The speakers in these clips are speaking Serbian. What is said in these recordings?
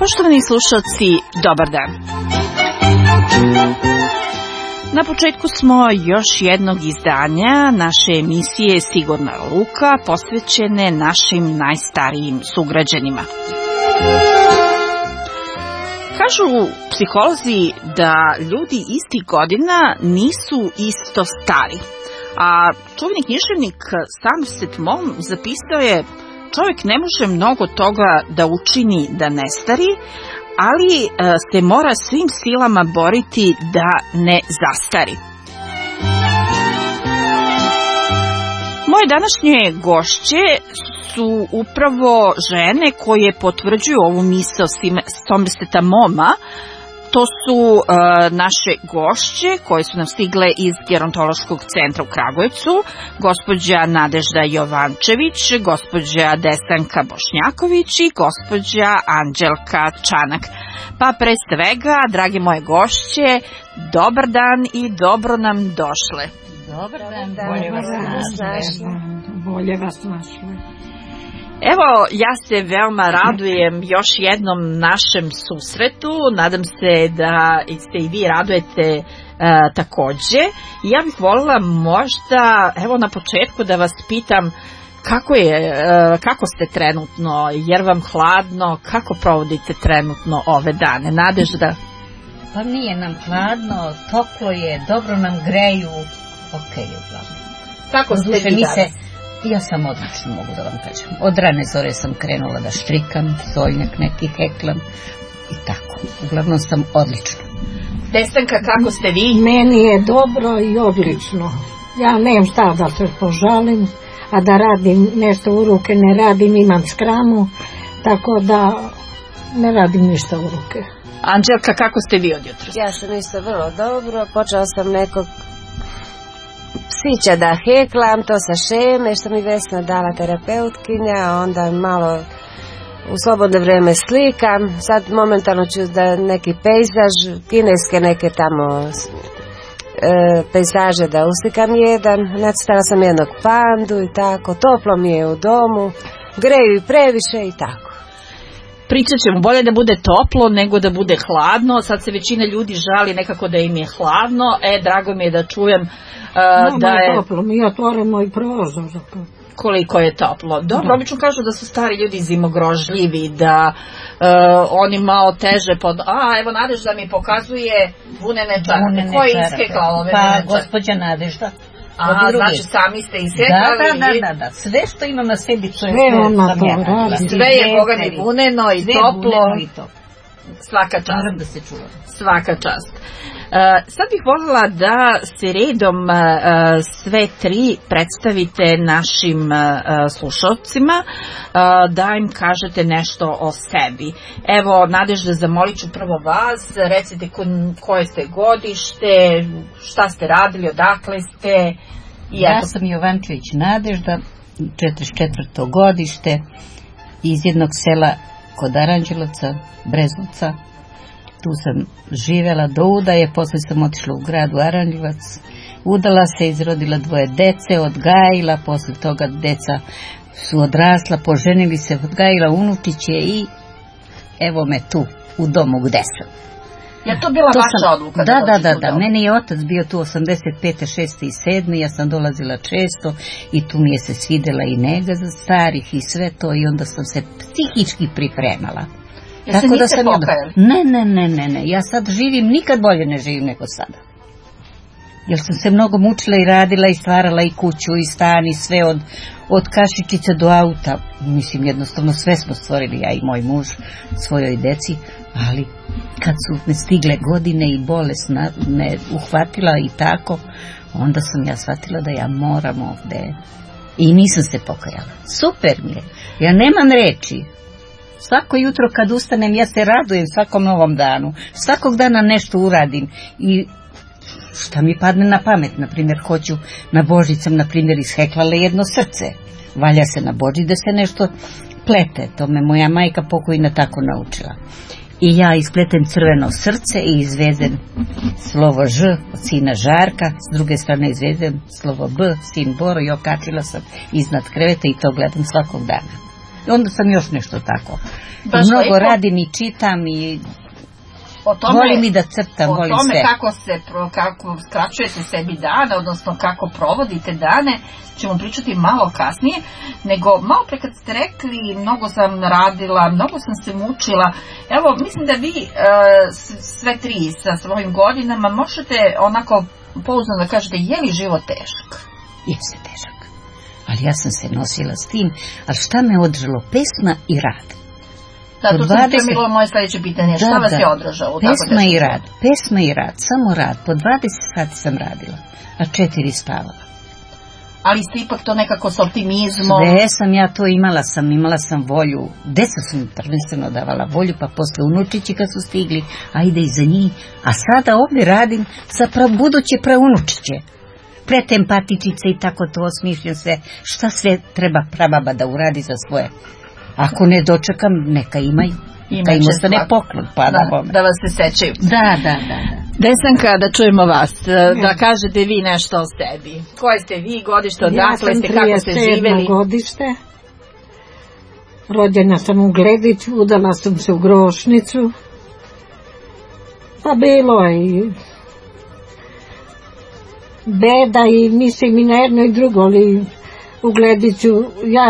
Poštovani slušalci, dobar dan. Na početku smo još jednog izdanja naše emisije Sigurna ruka posvećene našim najstarijim sugrađanima. Kažu psiholozi da ljudi istih godina nisu isto stari, a čuveni književnik Somerset Maugham zapisao je: čovjek ne može mnogo toga da učini da ne stari, ali se mora svim silama boriti da ne zastari. Moje današnje gošće su upravo žene koje potvrđuju ovu misao Somerseta Maughama. To su naše gošće koje su nam stigle iz Gerontološkog centra u Kragujevcu, gospođa Nadežda Jovančević, gospođa Desanka Bošnjaković i gospođa Anđelka Čanak. Pa pre svega, dragi moje gošće, dobar dan i dobro nam došle. Dobar dan, bolje vas našli. Bolje vas našli. Evo, ja se veoma radujem još jednom našem susretu. Nadam se da se i vi radujete takođe. Ja bih voljela možda, evo na početku da vas pitam kako ste trenutno, jer vam hladno, kako provodite trenutno ove dane? Nadežda? Pa nije nam hladno, toplo je, dobro nam greju, ok je uglavnom. Kako ste vi danas? Ja sam odlično, mogu da vam kažem. Od rane zore sam krenula da štrikam, stolnjak neki heklam i tako. Uglavnom sam odlično. Desanka, kako ste vi? Meni je dobro i odlično. Ja nemam šta da se požalim, a da radim nešto u ruke ne radim, imam skramu, tako da ne radim ništa u ruke. Anđelka, kako ste vi od jutra? Ja sam isto vrlo dobro, počela sam nekog psića da heklam, to sa šeme što mi Vesna dala terapeutkinja, onda malo u slobodno vreme slikam, sad momentalno ću da neki pejzaž, kineske neke tamo pejzaže da uslikam jedan, nacrtala sam jednog pandu i tako, toplo mi je u domu, greju i previše i tako. Pričat ćemo, bolje da bude toplo nego da bude hladno. Sad se većina ljudi žali nekako da im je hladno. Drago mi je da čujem da je toplo, mi otvorimo i prozor. Koliko je toplo. Dobro, obično kažu da su stari ljudi zimogrožljivi, da oni malo teže evo Nadežda mi pokazuje vunene čarape. Ko je iskekla ove vunene čarape? Pa gospođa Nadežda. Znači sami ste isekali. Da, sve što imam na sebi, sve je Boga mi vuneno i toplo. Svaka čast. Moram da se čuvam. Svaka čast. Sad bih voljela da se redom sve tri predstavite našim slušalcima, da im kažete nešto o sebi. Evo, Nadežda, zamolit ću prvo vas, recite koje ste godište, šta ste radili, odakle ste. Ja sam Jovančević Nadežda, 44. godište, iz jednog sela kod Aranđelovca, Brezovca. Tu sam živjela do udaje, posle sam otišla u grad u Aranđelovac, udala se, izrodila 2 dece, odgajila, posle toga deca su odrasla, poženili se, odgajila unučiće i evo me tu, u domu gde sam. Je to bila vaša odluka? Da, meni je otac bio tu 85. 6. i 7. Ja sam dolazila često i tu mi je se svidela i nega za starih i sve to i onda sam se psihički pripremala. Tako da sam Ne, ja sad živim, nikad bolje ne živim nego sada. Jer sam se mnogo mučila i radila i stvarala i kuću i stan i sve od kašičice do auta. Mislim, jednostavno sve smo stvorili, ja i moj muž, svojoj deci, ali kad su me stigle godine i bolest me uhvatila i tako, onda sam ja shvatila da ja moram ovde. I nisam se pokajala. Super mi je. Ja nemam reči. Svako jutro kad ustanem ja se radujem svakom novom danu. Svakog dana nešto uradim i šta mi padne na pamet. Naprimjer, hoću na Božić sam naprimjer isheklala jedno srce. Valja se na Božić da se nešto plete. To me moja majka pokojna tako naučila. I ja ispletem crveno srce i izvedem slovo Ž od sina Žarka, s druge strane izvedem slovo B, sin Boro, i okačila sam iznad kreveta i to gledam svakog dana. onda sam još nešto tako. Baš Mnogo lepo. radim i čitam i O tome, volim i da crtam, volim o tome sve. kako skraćujete sebi dane, odnosno kako provodite dane, ćemo pričati malo kasnije, nego malo pre kad ste rekli mnogo sam radila, mnogo sam se mučila, evo mislim da vi sve tri sa svojim godinama možete onako pouzdano da kažete je li život težak? Jeste težak, ali ja sam se nosila s tim, ali šta me održalo? Pesma i rad. Da, to sam bilo moje sljedeće pitanje. Šta vas je odražalo? Pesma i rad, samo rad. Po 20 sati sam radila, a 4 spavala. Ali ste ipak to nekako s optimizmom? Sve sam ja to imala sam volju. Deca sam prvenstveno davala volju, pa posle unučići kad su stigli, ajde i za njih. A sada ovdje radim sa buduće praunučiće. Pretempatičice i tako to osmišljam sve. Šta sve treba prababa da uradi za svoje. Ako ne dočekam, neka imaju. Da im ostane poklon, pa da vas se sećaju. Da. Desanka, da čujemo vas, da kažete vi nešto o sebi. Koje ste vi godište, odakle ste, kako ste živeli? Ja sam 37. godište. Rođena sam u Glediću, udala sam se u Grošnicu. Pa bilo je i beda i mislim i na jedno i drugo, ali u Glediću, ja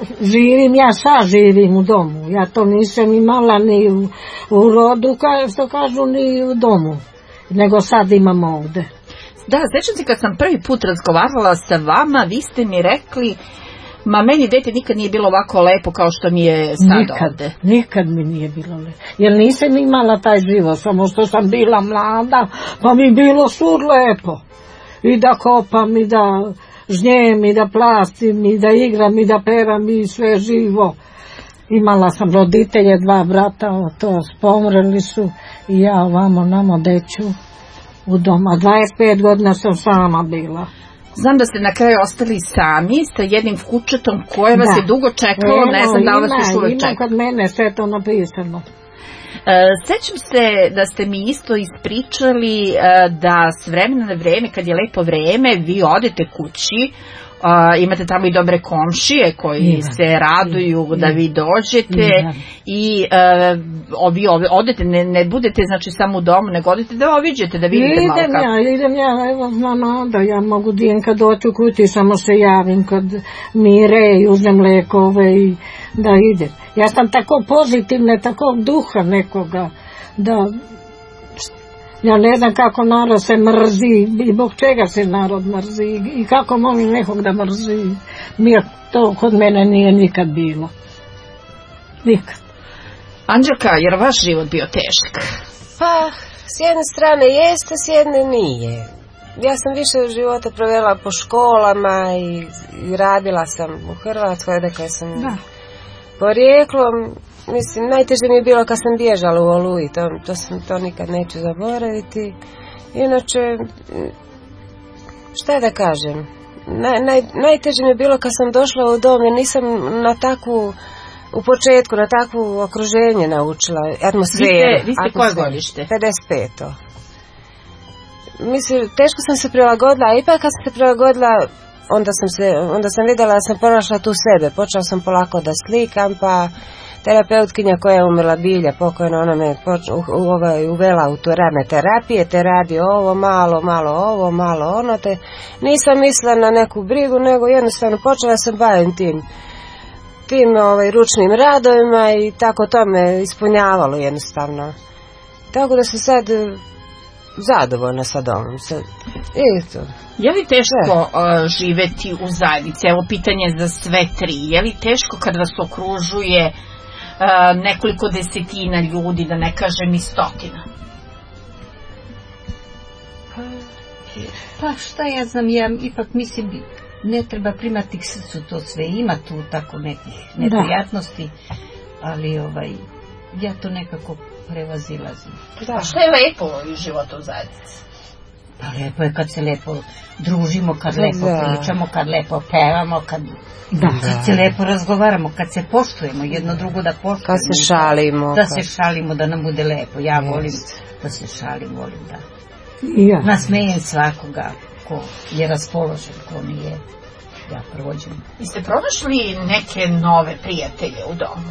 sad živim u domu, ja to nisam imala ni u rodu, što kažu, ni u domu, nego sad imam ovde. Da, sećam se kad sam prvi put razgovarala sa vama, vi ste mi rekli, ma meni dete nikad nije bilo ovako lepo kao što mi je sad ovde. Nikad mi nije bilo lepo, jer nisam imala taj život, samo što sam bila mlada, pa mi bilo sur lepo, i da kopam, i da žnjem, i da plastim, i da igram, i da pevam, i sve živo. Imala sam roditelje, 2 brata, to pomreli su, i ja ovamo namo deću u doma. 25 godina sam sama bila. Znam da ste na kraju ostali sami sa jednim kućetom koje vas je dugo čekalo, ne znam da li vas još uvek čeka. Ima kod mene sve to napisano. Sećam se da ste mi isto ispričali da s vremena na vreme, kad je lepo vreme, vi odete kući, imate tamo i dobre komšije koji se raduju da vi dođete i vi odete, ne budete znači samo u domu, nego odete da obiđete, da vidite malo kako. Idem ja, evo znam da ja mogu dijem kad doću kući, samo se javim kod Mire i uzmem lekove i da idem. Ja sam tako pozitivna, tako duha nekoga, da ja ne znam kako narod se mrzi i zbog čega se narod mrzi i kako može nekog da mrzi. To kod mene nije nikad bilo. Nikad. Anđelka, jer vaš život bio tešak? Pa, s jedne strane jeste, s jedne nije. Ja sam više života provela po školama i radila sam u Hrvatskoj, dakle sam porijeklom. Mislim, najteže mi je bilo kad sam bježala u Oluji, to nikad neću zaboraviti. Inače, šta da kažem, najteže mi je bilo kad sam došla u dom, jer nisam u početku na takvu okruženje naučila, atmosferu. Vi ste koje godište? 55. Mislim, teško sam se prilagodila, a ipak kad sam se prilagodila, onda sam vidjela da sam pronašla tu sebe. Počela sam polako da slikam, pa terapeutkinja koja je umrla Bilja, pokojno, ona me uvela u tu rane terapije, te radi ovo, malo ovo, malo ono, te nisam mislila na neku brigu, nego jednostavno počela sam baviti tim ručnim radovima i tako to me ispunjavalo jednostavno. Tako da sam sad zadovoljna sa domom. Je li teško živeti u zajednici? Evo pitanje za sve tri. Je li teško kad vas okružuje nekoliko desetina ljudi, da ne kažem i stotina? Pa šta ja znam, ja ipak mislim ne treba primati k srcu to sve, ima tu tako nekih neprijatnosti, ali ja to nekako prevazilazim. Da. Šta je lepo u životu u zajednici? Pa lepo je kad se lepo družimo, kad lepo pričamo, kad lepo pevamo, kad se lepo razgovaramo, kad se poštujemo, jedno drugo da poštujemo. Kad se šalimo. Da se šalimo, da nam bude lepo. Ja volim da se šalim, volim da nasmejem svakoga ko je raspoložen, ko nije. ja provođem. Jeste pronašli neke nove prijatelje u domu?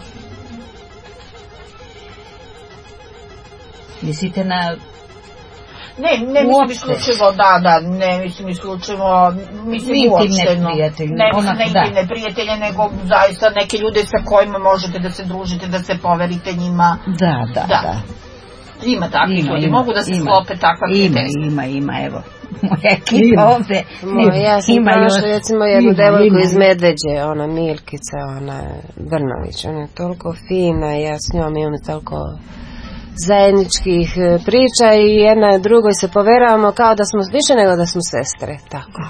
Mislite na... Ne mislim isključivo, ne mislim isključivo, mislim uopšteno. Ne mislim na intimne prijatelje, nego zaista neke ljude sa kojima možete da se družite, da se poverite njima. Da. Ima takvih ljudi, mogu da se sklope takva prijateljstva. Ima, evo. Moja ekipa ovde. Ja sam prošla recimo jednu devojku iz Medveđe, ona Milkica, ona Brnović, ona je toliko fina, ja s njom imam toliko zajedničkih priča i jedna drugoj se poveravamo kao da smo više nego da smo sestre, tako.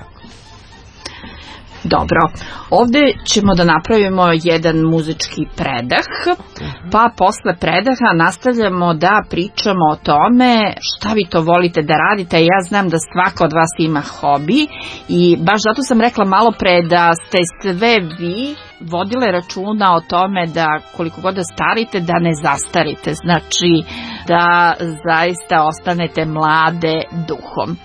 Dobro, ovde ćemo da napravimo jedan muzički predah, pa posle predaha nastavljamo da pričamo o tome šta vi to volite da radite. Ja znam da svaka od vas ima hobi i baš zato sam rekla malo pre da ste sve vi vodile računa o tome da koliko god da starite, da ne zastarite, znači da zaista ostanete mlade duhom.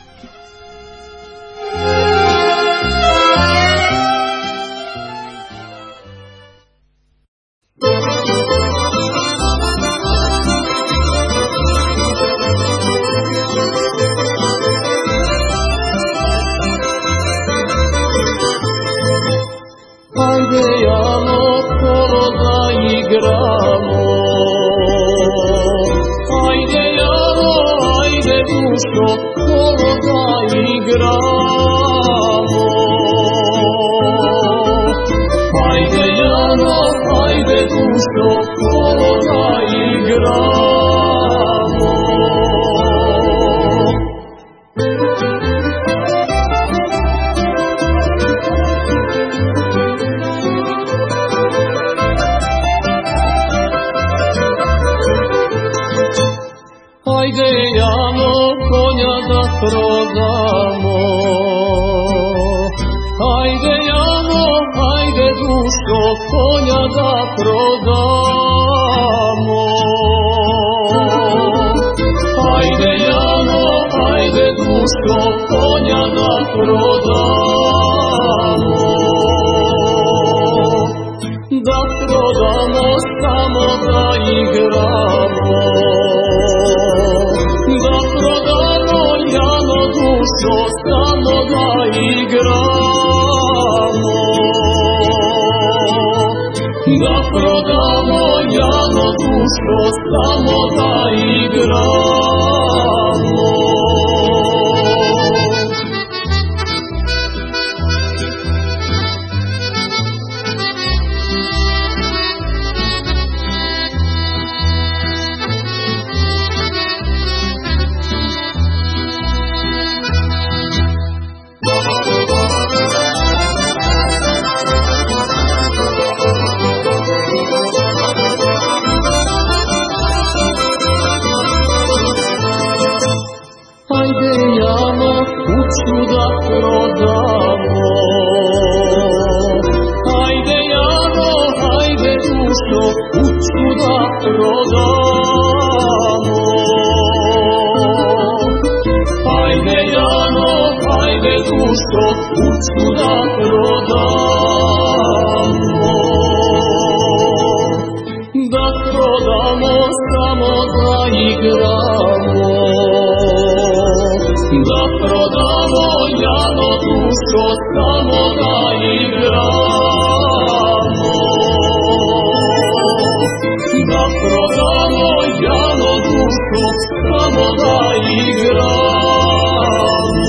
Ajde Jano, kolo da igramo, ajde Jano, ajde dušo, kolo da igramo. Ajde Jano, ajde dušo, kolo da igramo. Ajde Jano, konja da prodamo, ajde Jano, ajde dušo, konja da prodamo. Ajde Jano, ajde dušo, konja da prodamo. Da prodamo samo da igramo, da prodamo Jano dušo, samo da igramo. Da prodamo Jano dušo, samo da igramo. Ajde Jano, kuću da prodamo, ajde Jano, ajde dušo, kuću da prodamo. Ajde Jano, ajde dušo, kuću da prodamo. Da prodamo samo da igramo, da prodamo Jano dušo, samo da igramo. Da prodamo Jano dušo, samo da igramo.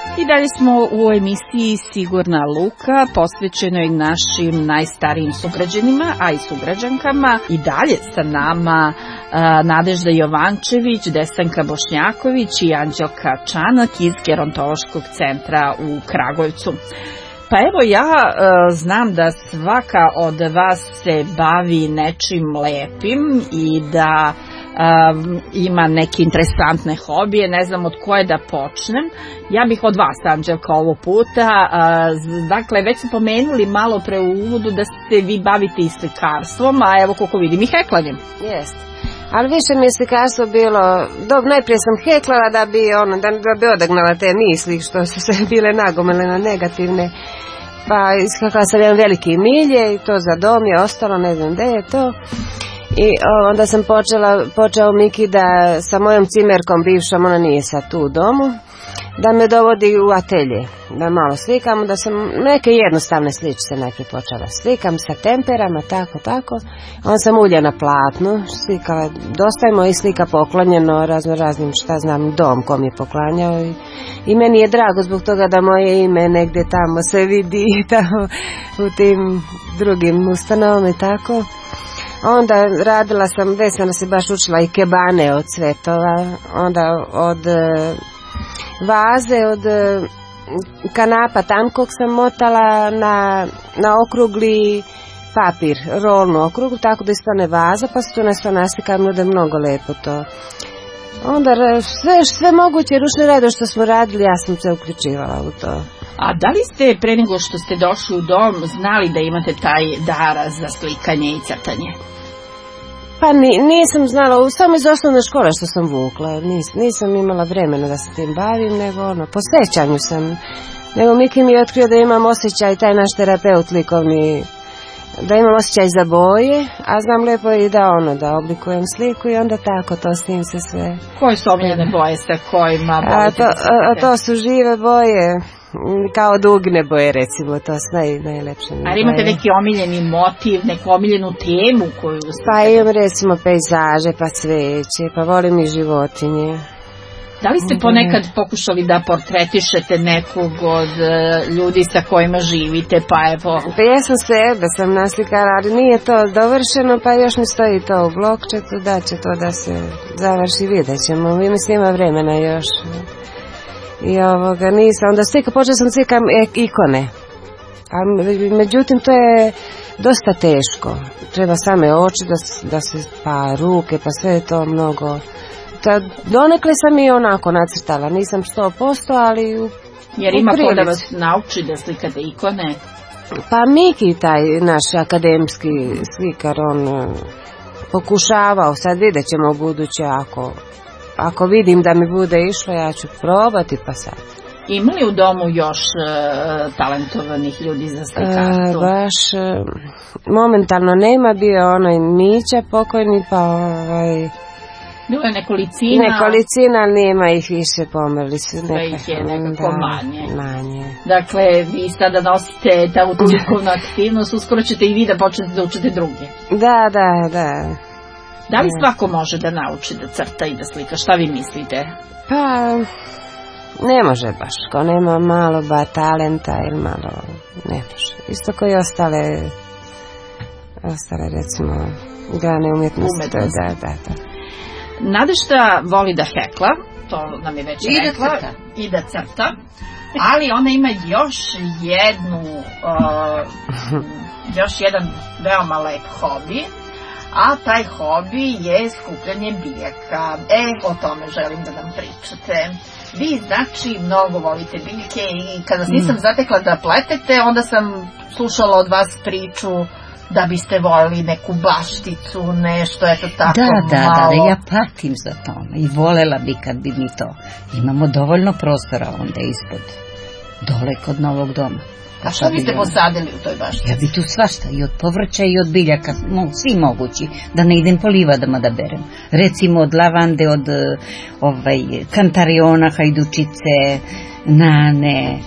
I dalje smo u emisiji Sigurna Luka, posvećenoj našim najstarijim sugrađanima, a i sugrađankama. I dalje sa nama Nadežda Jovančević, Desanka Bošnjaković i Anđelka Čanak iz Gerontološkog centra u Kragujevcu. Pa evo, ja znam da svaka od vas se bavi nečim lepim i da ima neke interesantne hobije, ne znam od koje da počnem. Ja bih od vas, Anđelka, ovog puta. Dakle, već ste pomenuli malo pre u uvodu da se vi bavite i slikarstvom, a evo koliko vidim i heklanjem. Jeste. Ali više mi je slikarstvo bilo, najprije sam heklala da bi odagnala te misli što su se bile nagomele na negativne. Pa iskakala sam jedan veliki milje i to za dom je ostalo, ne znam gde je to. I onda sam počeo Miki da sa mojom cimerkom bivšom, ona nije sad tu u domu, da me dovodi u atelje, da malo slikam, da sam neke jednostavne sličice najprije počela slikam sa temperama, tako. Onda sam ulje na platnu, slikala dosta je mojih slika poklonjeno raznim, šta znam, dom kom je poklanjao i meni je drago zbog toga da moje ime negdje tamo se vidi tamo u tim drugim ustanovama i tako. Onda radila sam, već sam se baš učila i kebane od cvetova, onda od vaze, od kanapa tankog sam motala na okrugli papir, rolnu okruglu, tako da ispane vaza, pa se tu nešto naslikam, da je mnogo lepo to. Onda sve moguće ručne rade što smo radili, ja sam se uključivala u to. A da li ste pre nego što ste došli u dom znali da imate taj dar za slikanje i crtanje? Pa nisam znala, samo iz osnovne škole što sam vukla, nisam imala vremena da se tim bavim, nego po sećanju sam. Nego Miki mi je otkrio da imam osjećaj, taj naš terapeut likovni, da imam osjećaj za boje, a znam lepo i da oblikujem sliku i onda tako to s tim se sve. Koje su omiljene boje sa kojima volite? To su žive boje, kao dugne boje recimo, to su najlepše boje. Ali imate neki omiljeni motiv, neku omiljenu temu koju ste... Pa imam recimo pejzaže, pa cveće, pa volim i životinje. Da li ste ponekad pokušali da portretišete nekog od ljudi sa kojima živite, pa evo... Pa ja sam sebe sam naslikala, ali nije to dovršeno, pa još mi stoji to u blokčetu, da će to da se završi, vidjet ćemo. Mislim, ima vremena još. I nisam, onda počela sam slikam ikone. A međutim, to je dosta teško. Treba same oči, pa ruke, pa sve je to mnogo... Donekle sam i onako nacrtala, nisam 100%, ali jer ima ko da vas nauči da slikate ikone? Pa Miki, taj naš akademski slikar, on pokušavao, sad vidjet ćemo u buduće, ako vidim da mi bude išlo, ja ću probati, pa sad. Ima li u domu još talentovanih ljudi za slikarstvo? Baš momentalno nema, bio onaj Mića pokojni, pa bilo je nekolicina. Nekolicina, nema ih više, pomrli su. Sve ih je nekako manje. Dakle, vi sada nosite ta likovnu aktivnost, uskoro ćete i vi da počnete da učite druge. Da. Da li svako može da nauči da crta i da slika? Šta vi mislite? Pa, ne može baš. Ko nema malo talenta ili malo, ne može. Isto koji ostale recimo, grane umjetnosti. Da. Nadežda voli da hekla, to nam je već rekla, i da crta, ali ona ima još jedan veoma lep hobi, a taj hobi je skupljanje biljaka. O tome želim da nam pričate. Vi, znači, mnogo volite biljke i kada vas nisam zatekla da pletete, onda sam slušala od vas priču da biste volili neku bašticu, nešto, eto tako malo. Da, ja patim za tome i volela bi kad bi mi to. Imamo dovoljno prostora onda ispod, dole kod novog doma. A što biste posadili u toj baštici? Ja bi tu svašta, i od povrća i od biljaka, svi mogući, da ne idem po livadama da berem. Recimo od lavande, od kantariona, hajdučice, nane,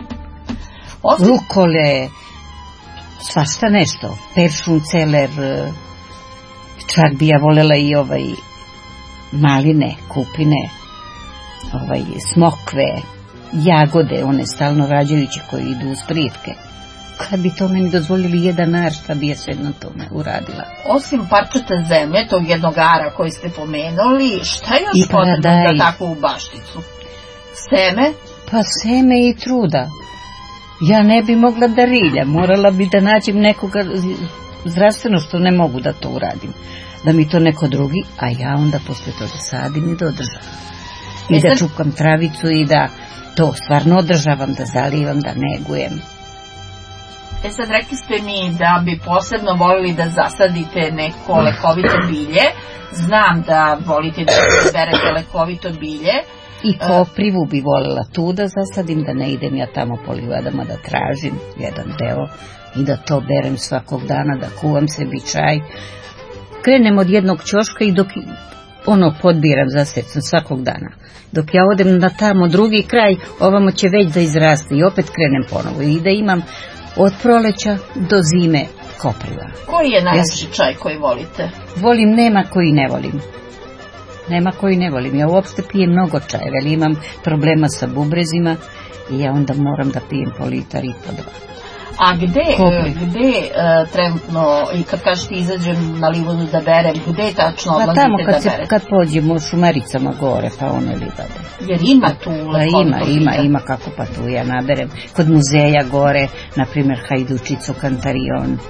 rukole, svašta nešto, peršun, celer, čak bi ja volela i maline, kupine, smokve, jagode, one stalno rađajuće koji idu uz pritke. Kad bi to meni dozvolili jedan ar, šta bi ja sve na tome uradila? Osim parčeta zemlje, tog jednog ara koji ste pomenuli, šta je još potrebno za takvu bašticu? Seme? Pa seme i truda. Ja ne bi mogla da riljam, morala bi da nađem nekoga zdravstveno što ne mogu da to uradim. Da mi to neko drugi, a ja onda posle toga sadim i da održavam. I da čupkam travicu i da to stvarno održavam, da zalivam, da negujem. Sad rekli ste mi da bi posebno volili da zasadite neko lekovito bilje. Znam da volite da berete lekovito bilje. I koprivu bi volila tu da zasadim, da ne idem ja tamo po livadama da tražim jedan deo i da to berem svakog dana, da kuvam sebi čaj. Krenem od jednog ćoška i dok podbiram, zasecam svakog dana. Dok ja odem na tamo drugi kraj, ovamo će već da izraste i opet krenem ponovo i da imam od proleća do zime kopriva. Koji je najljepši čaj koji volite? Volim, nema koji ne volim. Nema koji ne volim. Ja uopšte pijem mnogo čajeva, ali imam problema sa bubrezima i ja onda moram da pijem po litar i po 2. A gde trenutno, i kad kažete izađem na livadu da berem, gde tačno odlazite da berete? Pa tamo kad pođemo u Šumaricama gore, pa one livade. Jer ima tu lekovito bilje? Ima kako pa tu ja naberem. Kod muzeja gore, na primjer Hajdučicu, Kantarion.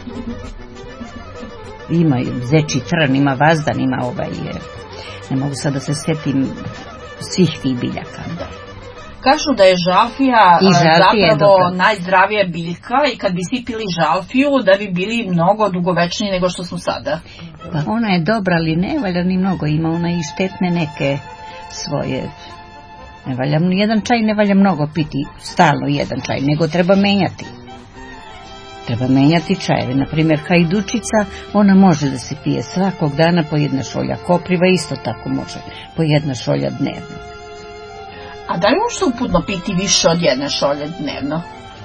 Ima zeči trn, ima vazdan, ima ne mogu sad da se setim svih tih biljaka. Kažu da je žalfija zapravo najzdravija biljka i kad bi svi pili žalfiju da bi bili mnogo dugovečniji nego što smo sada. Pa ona je dobra, ali ne valja ni mnogo, ima ona i štetne neke svoje. Ne valja, jedan čaj ne valja mnogo piti, stalno jedan čaj, nego treba menjati. Treba menjati čajeve. Naprimjer, hajdučica, ona može da se pije svakog dana po 1 šolja. Kopriva isto tako može, po 1 šolja dnevno. A da li možete uputno piti više od 1 šolje dnevno?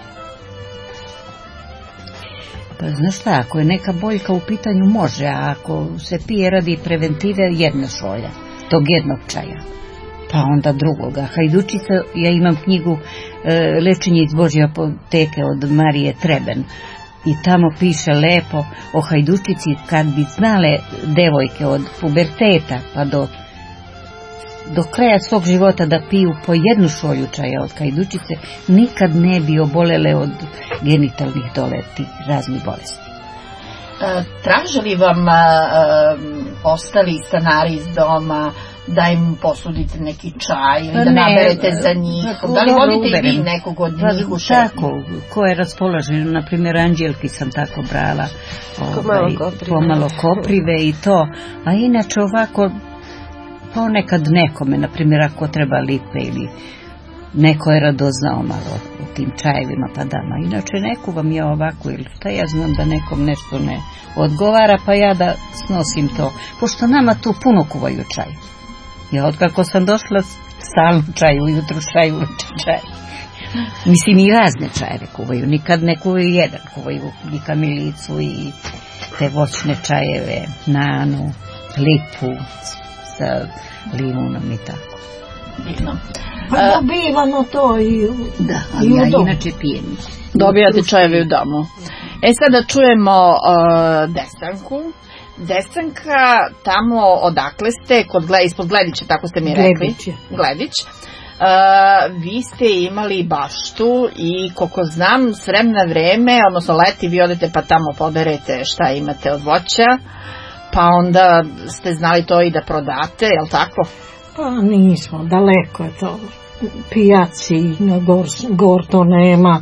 Pa znaš šta, ako je neka boljka u pitanju može, a ako se pije radi preventive 1 šolja, tog jednog čaja. Pa onda drugoga. Hajdučica, ja imam knjigu Lečenje iz Božje apoteke od Marije Treben i tamo piše lepo o hajdučici. Kad bi znale devojke od puberteta pa do kraja svog života da piju po 1 šolju čaja od hajdučice, nikad ne bi obolele od genitalnih tih raznih bolesti. Traže li vam ostali stanari iz doma da im posudite neki čaj ili da naberete za njih? Da li vodite i vi nekog od njih u šetnju? Tako, ko je raspoložen, na primjer Anđelki sam tako brala, pomalo koprive i to, a inače ovako ponekad nekome, na primjer ako treba lipe ili neko je radoznao malo o tim čajevima pa dama, inače neku vam ja ovako ili šta ja znam da nekom nešto ne odgovara pa ja da snosim to, pošto nama tu puno kuvaju čaj. Ja otkako sam došla stalno čaj, ujutru čaj, uveče čaj. Mislim i razne čajeve kuvaju, nikad ne kuvaju jedan, kuvaju i kamilicu i te voćne čajeve, nanu, lipu sa limunom i tako. Divno. Pa dobivamo to i da, ali ja inače pijem. Dobijate čajeve u domu. Sad da čujemo Desanku. Desanka, tamo odakle ste, ispod Gledića, tako ste mi rekli. Gledić. Vi ste imali baštu i koliko znam s vremena vreme, odnosno leti vi odete pa tamo poberete šta imate od voća, pa onda ste znali to i da prodate, je li tako? Pa nismo, daleko je to. Pijaci, gor to nema.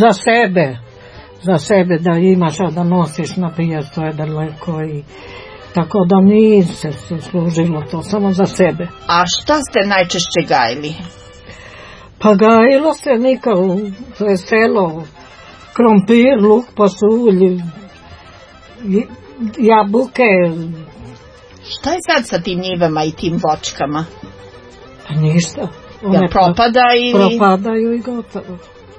Za sebe da imaš, a da nosiš na pijac, to je daleko i tako da nije se služilo to, samo za sebe. A šta ste najčešće gajili? Pa gajilo se to je selo, krompir, luk, pasulj, jabuke. Šta je sad sa tim njivama i tim voćkama? Pa ništa. Propada ili? Propadaju i gotovo.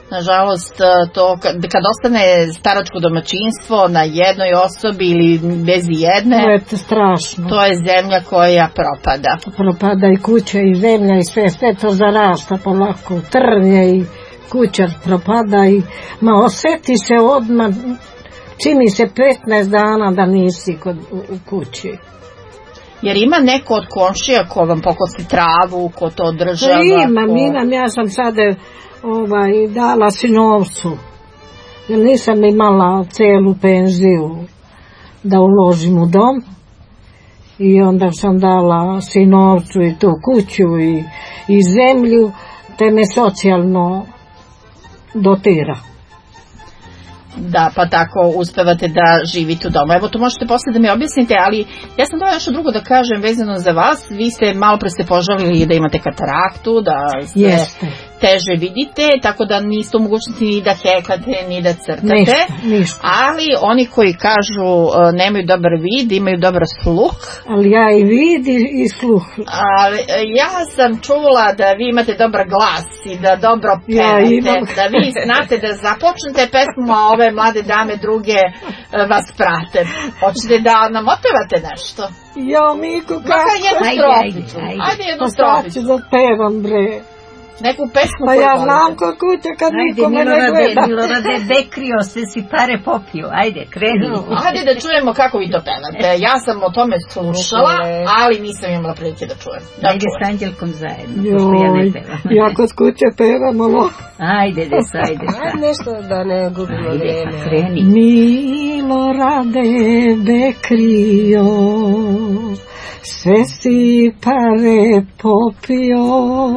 Nažalost, to kad ostane staračko domaćinstvo na jednoj osobi ili bez jedne, To je strašno. to je zemlja koja propada. Propada i kuća i zemlja i sve to zarasta polako, trnje i kuća propada i osjeti se odmah, čini se 15 dana da nisi u kući. Jer ima neko od komšija ko vam pokosi travu, ko to održava? Imam, ja sam sada dala sinovcu, jer nisam imala celu penziju da uložim u dom i onda sam dala sinovcu i tu kuću i zemlju, te me socijalno dotira. Da, pa tako uspevate da živite u domu. Evo, to možete posle da mi objasnite, ali ja sam to nešto drugo da kažem vezano za vas. Vi ste malo pre požalili da imate kataraktu, da ste teže vidite, tako da niste u mogućnosti ni da hekate, ni da crtate. Ništa. Ali oni koji kažu nemaju dobar vid, imaju dobar sluh. Ali ja i vid i sluh. Ali ja sam čula da vi imate dobar glas i da dobro pevate, da vi znate da započnete pesmu, a ove mlade dame druge vas prate. Hoćete da nam otpevate nešto? Jo, Miko, kako? Ajde jednu stroficu. Da pevam, bre. Neku pesmu koju ja znam ko kuće kad nikome ne gleda. Milorade, dekrio, sve si pare popio. Ajde, kreni. Ajde da čujemo kako vi to pevate. Ja sam o tome slušala, ali nisam imala prilike da čujem. Ajde s Anđelkom zajedno, pošto ja ne pevam. Ja kod kuće pevam ovo. Ajde, ajde. Nešto da ne gubimo vreme. Kreni. Milorade, dekrio, sve si pare popio.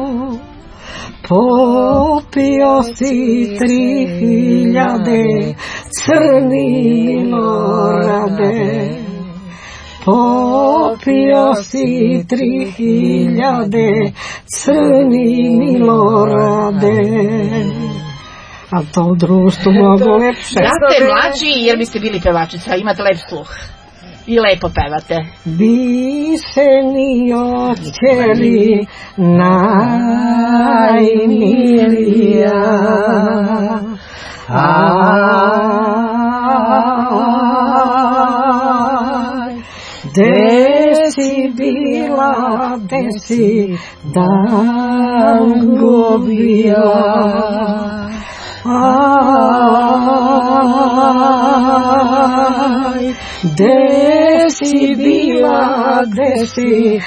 Popio si 3000, crni Milorade. Popio si 3000, crni Milorade. A to u društvu mnogo lepše. Da ste mlađi jer biste bili pevačica, imate lep sluh. I lepo pevate. Bi se ni očeli najmilija, de si bila, de si Dangovija. De si bila, de si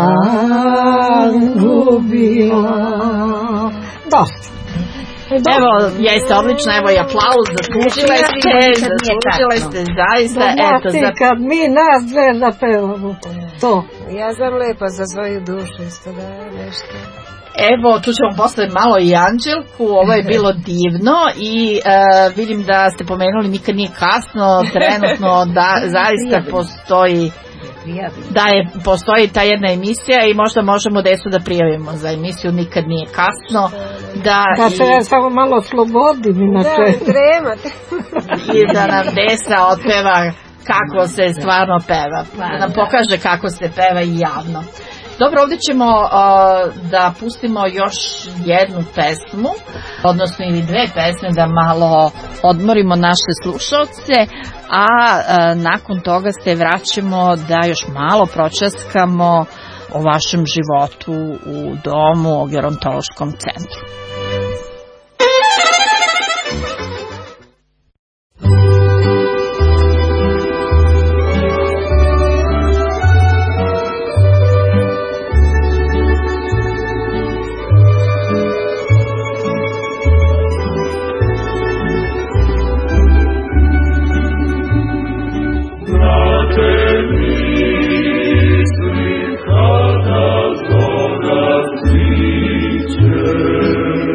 Dangovija. Dosta. Evo, jeste odlično, evo i aplauz, zaslužile ste, zaista, eto. Kad mi nas dve zapevamo to. Ja znam lepo za svoju dušu isto da je nešto. Evo, tu ćemo posle malo i Anđelku, ovo je bilo divno i vidim da ste pomenuli nikad nije kasno, trenutno da zaista postoji postoji ta jedna emisija i možda možemo decu da prijavimo za emisiju Nikad nije kasno. Da se ja samo malo slobodim inače. Da, tremate. I da nam Desa otpeva kako se stvarno peva, da nam pokaže kako se peva i javno. Dobro, ovdje ćemo da pustimo još jednu pesmu, odnosno ili dve pesme da malo odmorimo naše slušalce, a nakon toga se vraćamo da još malo pročaskamo o vašem životu u domu, o gerontološkom centru. Kada zora stiče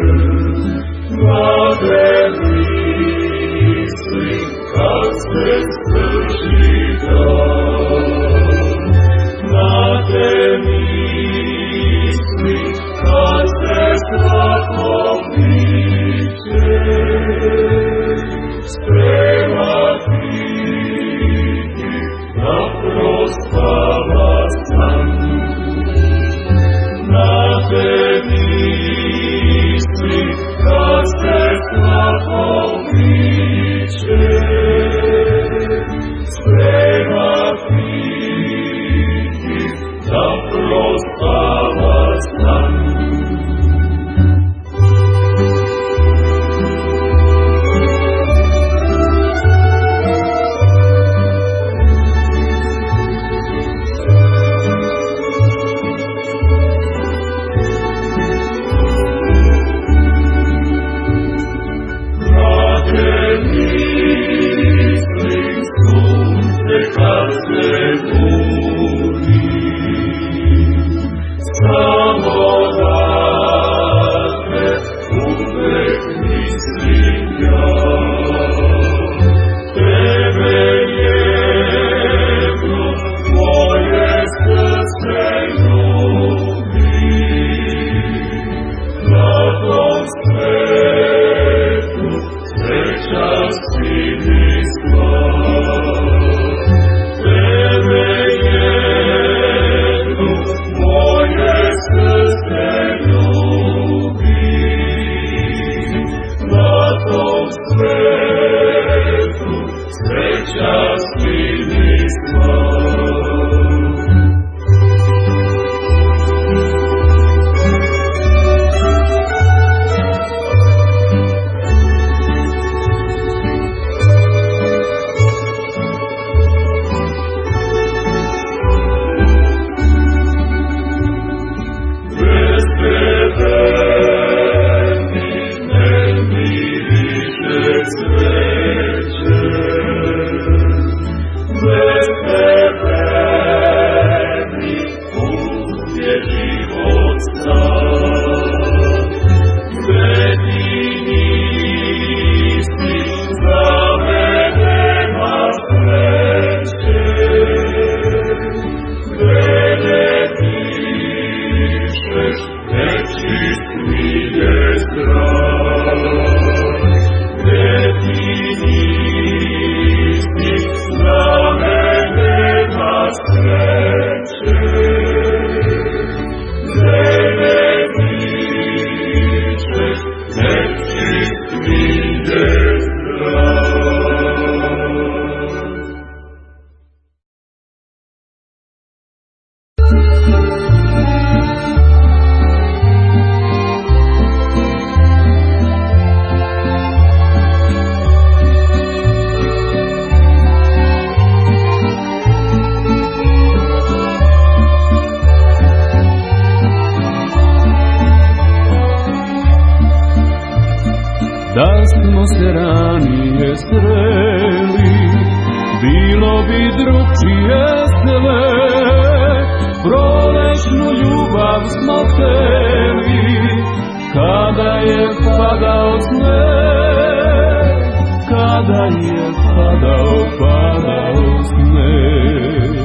svetu, sreća svim i slav. Da smo se ranije sreli, bilo bi drugčije sve. Prolećnu ljubav smo hteli, kada je padao sneg, kada je padao sneg.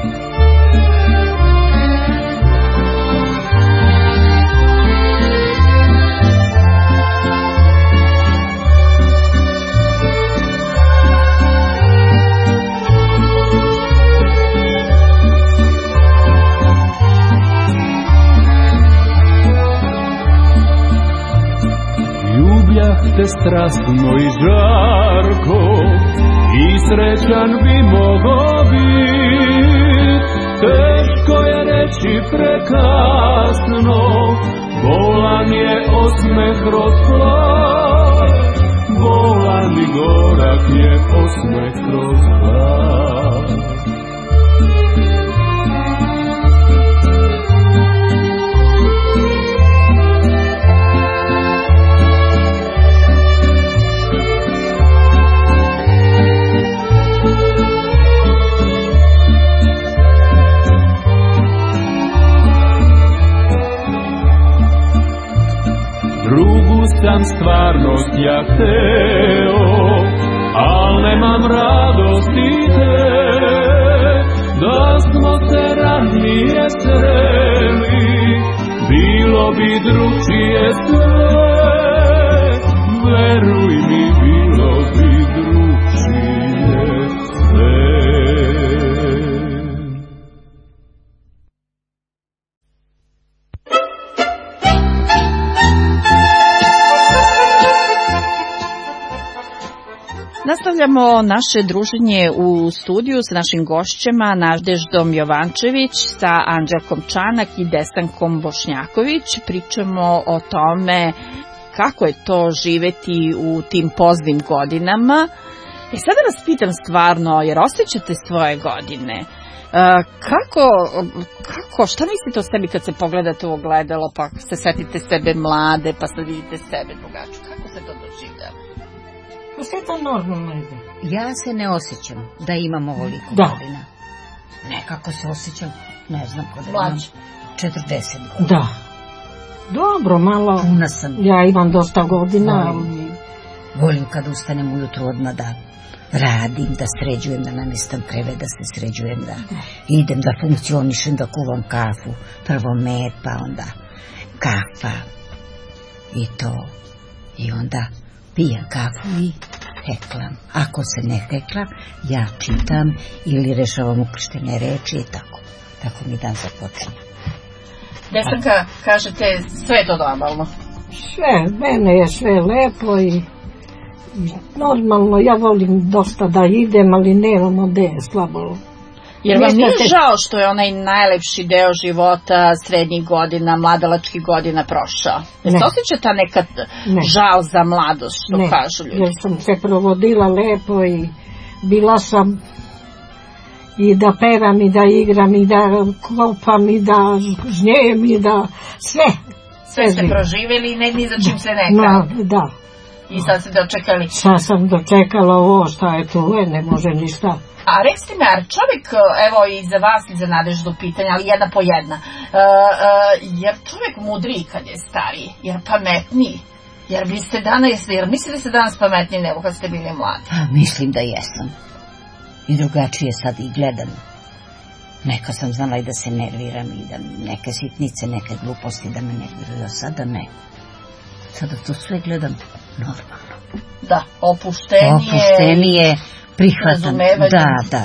Te strasno i žarko i srećan bi mogao bit. Teško je reći prekasno, bolan je osmeh kroz plač, bolan i gorak je osmeh kroz plač. Sam stvarnost ja hteo, al nemam radosti te, da smo se ranije sreli, bilo bi drugčije sve, veruj mi, bilo bi drugčije sve. Nastavljamo naše druženje u studiju sa našim gošćama Nadeždom Jovančević, sa Anđelkom Čanak i Desankom Bošnjaković. Pričamo o tome kako je to živeti u tim poznim godinama. Sada vas pitam stvarno, jer osjećate svoje godine. Šta mislite o sebi kad se pogledate u ogledalo, pa se setite sebe mlade, pa sad vidite sebe drugačije? Kako se to doživljava? Pa sve to normalno ide. Ja se ne osjećam da imam ovoliko godina. Nekako se osjećam, ne znam kod da imam 40 godina. Da. Dobro, malo. Puna sam. Ja imam dosta godina. Volim kad ustanem ujutru odmah da radim, da sređujem, da namjestam krevet, da se sređujem, da idem, da funkcionišem, da kuvam kafu. Prvo med, pa onda kafa i to. I onda pijem kafu i heklam. Ako se ne heklam, ja čitam ili rešavam ukrštene reči i tako. Tako mi dan započinje. Desanka, kažete, sve je to normalno? Sve, mene je sve lepo i Normalno, ja volim dosta da idem, ali nemamo gde, slabo. Jer vam nije žao što je onaj najlepši deo života srednjih godina, mladalačkih godina prošao? Jeste osjećate nekad žal za mladost, što kažu ljudi? Jer sam se provodila lepo i bila sam i da pevam i da igram i da kopam i da žnjem i da sve. Sve ste proživjeli i ni za čim se neka. Da. I sad ste dočekali? Sad sam dočekala ovo šta je tu, ne može ništa. A recite me, čovjek, evo i za vas i za Nadeždu pitanja, ali jedna po jedna, jer čovjek mudriji kad je stariji, jer pametniji, jer mislite da ste danas pametniji nego kad ste bili mladi? Mislim da jesam. I drugačije sad i gledam. Neka sam znala i da se nerviram i da neke sitnice, neke gluposti da me nerviraju, sada ne. Sada to sve gledam normalno. Da, opuštenije, prihvatam. Da.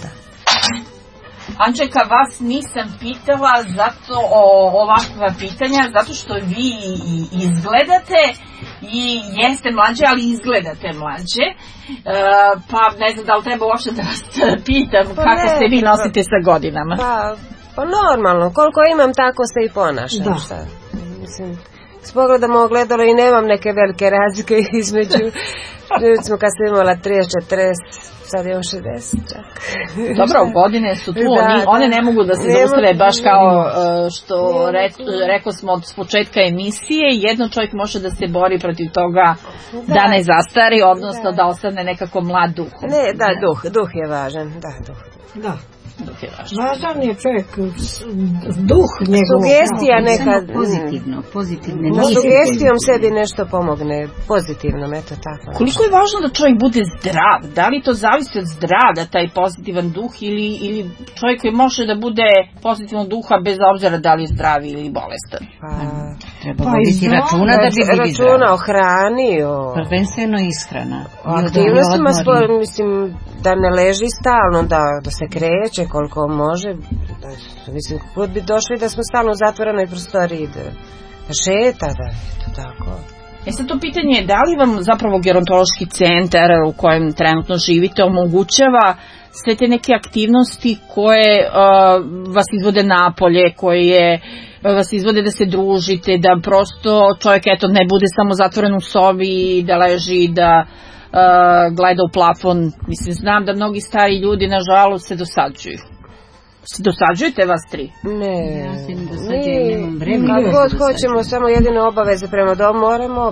Anđelka, vas nisam pitala zato o ovakva pitanja, zato što vi izgledate i jeste mlađe, ali izgledate mlađe. Pa ne znam da li treba uopšte da vas pitam kako se vi nosite sa godinama. Pa normalno, koliko imam tako se i ponašam. Šta? Mislim, s pogledom ogledalo i nemam neke velike razlike između, recimo kad sam imala 30-40, sad je on 60 čak. Dobro, godine su tu, one ne mogu da se zaustave baš kao što rekao smo od početka emisije, jedno čovjek može da se bori protiv toga da ne zastari, odnosno da ostane nekako mlad duhom. Duh je važan, Da. Važan je čovjek, duh njegov. Sugestija nekad pozitivne. Sugestijom sebi nešto pomogne, pozitivnom, eto tako. Koliko je važno da čovjek bude zdrav? Da li to zavisi od zdravlja, taj pozitivan duh, ili čovjek koji može da bude pozitivnog duha bez obzira da li je zdrav ili bolestan? Treba voditi računa da bi bili zdravi. Računa o hrani, prvenstveno ishrana. O aktivnostima, mislim, da ne leži stalno, da se kreće koliko može. Mislim, kod bi došli da smo stalno u zatvorenoj prostoriji, da šeta, da eto tako. Sad to pitanje je da li vam zapravo gerontološki centar u kojem trenutno živite omogućava sve te neke aktivnosti koje vas izvode napolje, koje vas izvode da se družite, da prosto čovjek ne bude samo zatvoren u sobi, da leži, da gleda u plafon. Mislim, znam da mnogi stari ljudi nažalost se dosađuju. Dosađujete vas tri? Ne. Ja se ne dosađujem, nemam vremena. Kad god hoćemo, samo jedine obaveze prema domu moramo,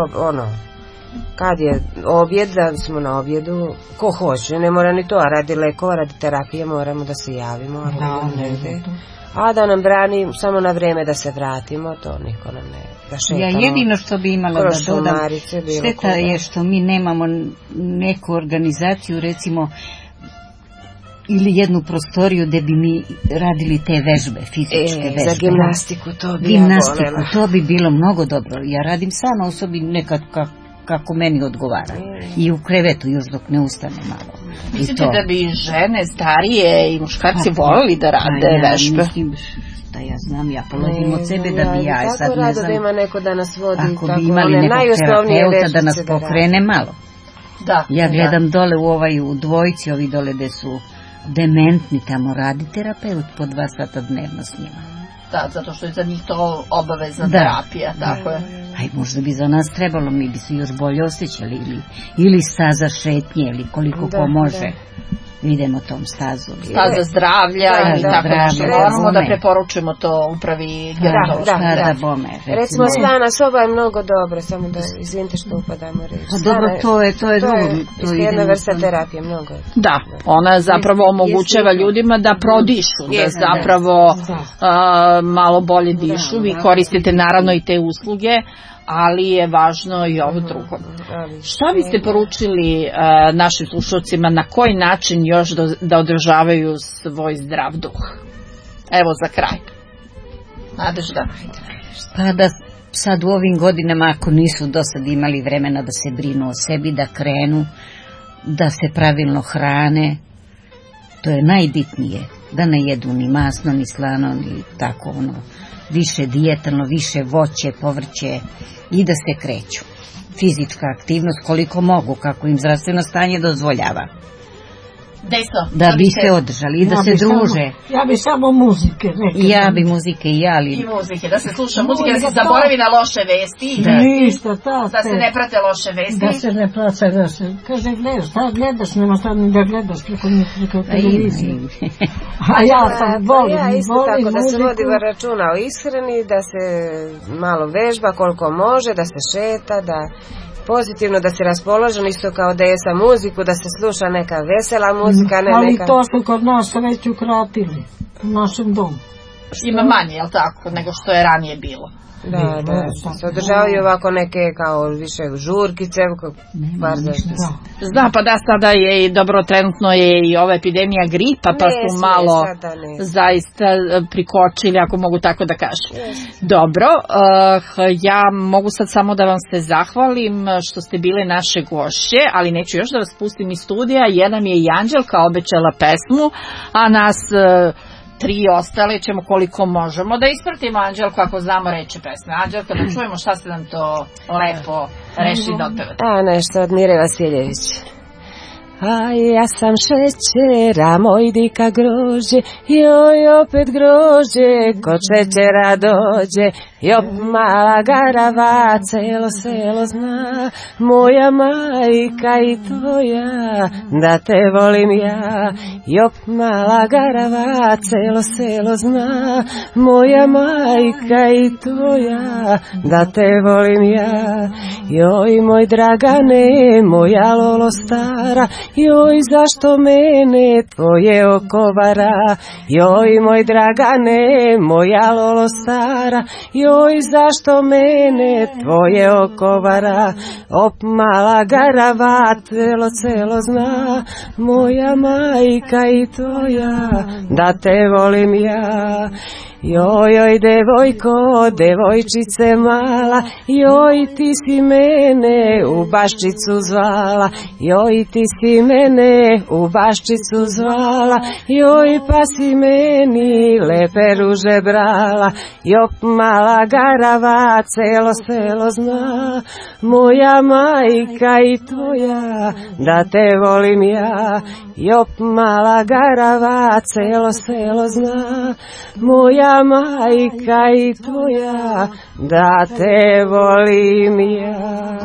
kad je objed, da smo na objedu, ko hoće, ne mora ni to, a radi lekova, radi terapije moramo da se javimo, a da nam brani samo na vreme da se vratimo, to niko nam ne, da šetamo. Ja jedino što bi imala da dodam, šteta je što mi nemamo neku organizaciju, recimo, ili jednu prostoriju gde bi mi radili te vežbe, fizičke vežbe. Za gimnastiku to bi to bi bilo mnogo dobro. Ja radim sama u sobi nekad kako meni odgovara. I u krevetu još dok ne ustane malo. Mislite da bi žene starije i muškarci volili da rade vežbe? Da ja znam, ja položim od sebe da bi ja sad ne znam. Da ima neko da nas vodi, ako bi imali nekog terapeuta da nas pokrene malo. Ja gledam dole u dvojici, ovi dole gde su dementni, tamo radi terapeut po 2 sata dnevno s njima. Da, zato što je za njih to obavezna terapija, tako je. Aj, možda bi za nas trebalo, mi bi se još bolje osjećali, ili staza šetnje, ili koliko ko može. Idemo tom stazom. Staza zdravlja i tako nešto. Moramo da preporučujemo to upravi gerontološka. Recimo slana soba je mnogo dobra, samo da izvinite što upadamo reći. Dobro, to je drugo. To je jedna vrsta terapije, mnogo. Da, ona zapravo omogućava ljudima da prodišu, da zapravo malo bolje dišu. Vi koristite naravno i te usluge, ali je važno i ovo drugo. Šta biste poručili našim slušalcima, na koji način još da održavaju svoj zdrav duh? Evo za kraj. Nadežda. Pa da sad u ovim godinama, ako nisu do sad imali vremena da se brinu o sebi, da krenu, da se pravilno hrane, to je najbitnije, da ne jedu ni masno, ni slano, ni tako više dijetalno, više voće, povrće i da se kreću. fizička aktivnost koliko mogu, kako im zdravstveno stanje dozvoljava. Da bi se održali i da se druže. Ja bi samo muzike. Ja bi muzike i ja, ali... I muzike, da se sluša muzike, da se zaboravi na loše vesti. Ništa, da se ne prate loše vesti. Da se ne prate, da se... Kaže, gledaš, šta gledaš, nema šta ni da gledaš preko televizije. A ja sam volim, ja isto tako, da se vodi računa o ishrani, da se malo vežba koliko može, da se šeta, da... pozitivno, da se raspoložen, isto kao da je sa muziku, da se sluša neka vesela muzika, ne ali neka... to su kod nas već ukratili u našem domu. Ima manje, jel tako, nego što je ranije bilo? Da, se održavaju ovako neke kao više žurkice, Zna, pa da, sada je i dobro, trenutno je i ova epidemija gripa, pa su malo zaista prikočili, ako mogu tako da kažem. Dobro, ja mogu sad samo da vam se zahvalim što ste bile naše gošće, ali neću još da vas pustim iz studija, jer nam je i Anđelka obećala pesmu, a nas... 3 ostale ćemo koliko možemo da ispratimo, Anđelko, ako znamo reći pesme. Anđelko, da čujemo šta ste nam to lepo reši da otpevate. A nešto od Mire Vasiljević. A ja sam šećera, moj dika grožđe, joj opet grožđe, kod šećera dođe, jop mala garava, celo selo zna, moja majka i tvoja, da te volim ja, jop mala garava, celo selo zna, moja majka i tvoja, da te volim ja, joj moj Dragane, moja lolo stara, joj zašto mene tvoje oko vara, joj moj Dragane, moja lolo stara, joj zašto mene tvoje oko vara, op mala garava, celo zna, moja majka i tvoja, da te volim ja. Joj, devojko, devojčice mala, joj ti si mene u Baščicu zvala, joj ti si mene u Baščicu zvala, joj pa si meni lepe ruže brala, jop mala garava, celo selo zna, moja majka i tvoja, da te volim ja, jop mala garava, celo selo zna, moja majka i tvoja, da te volim ja.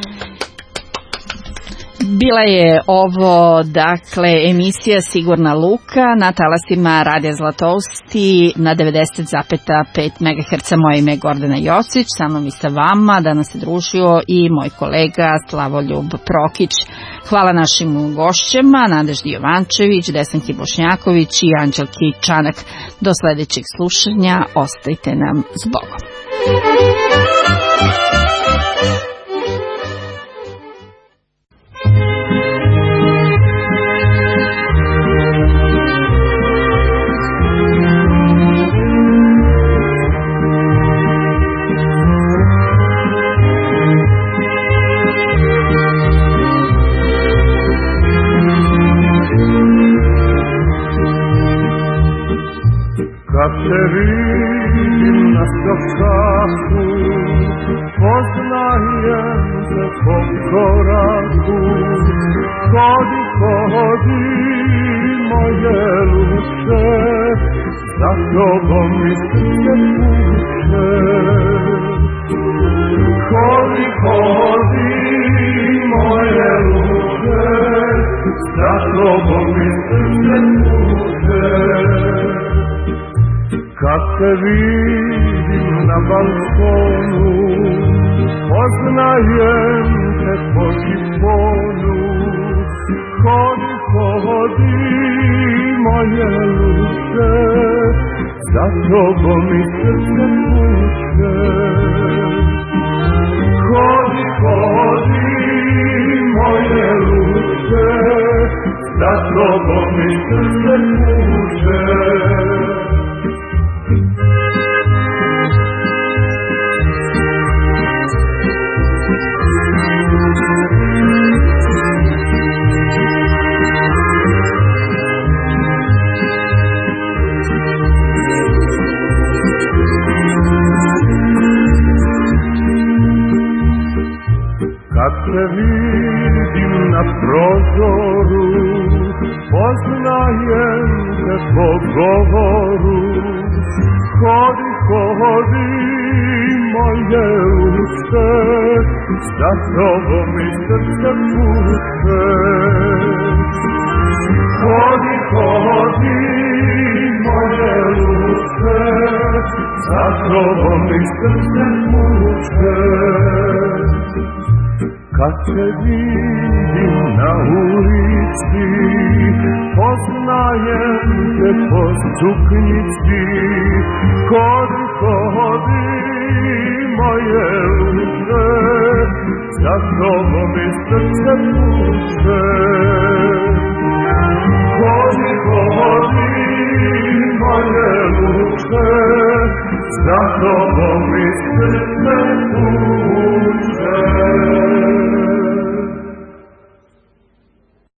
Bila je ovo, dakle, emisija Sigurna Luka na talasima Radija Zlatousti na 90,5 MHz. Moje ime je Gordana Josić, sa mnom i sa vama danas se družio i moj kolega Slavoljub Prokić. Hvala našim gošćama, Nadeždi Jovančević, Desanki Bošnjaković i Anđelki Čanak. Do sledećeg slušanja, ostajte nam s Bogom. Kad te vidim na skaku, poznajem te po koraku. Hodi, hodi, moje luče, za tobom mi srce puše. Hodi, hodi, moje luče, za tobom mi srce puše. Kad te vidim na balkonu, poznajem te po šiponu. Hodi, hodi, moje luče, za tobom mi srce puše. Hodi, hodi, moje luče, za tobom mi srce puše. Kad te vidim na prozoru, poznajem te po govoru. Hodi, hodi, moje ušte, za tobom mi srce puše. Hodi, hodi, moje ušte, za tobom mi srce puše. Kad te vidim na ulici, poznajem te po suknjici. Hodi, hodi, moje ušte, za tobom mi srce puše. Hodi, hodi, moje ušte, za tobom mi srce puše.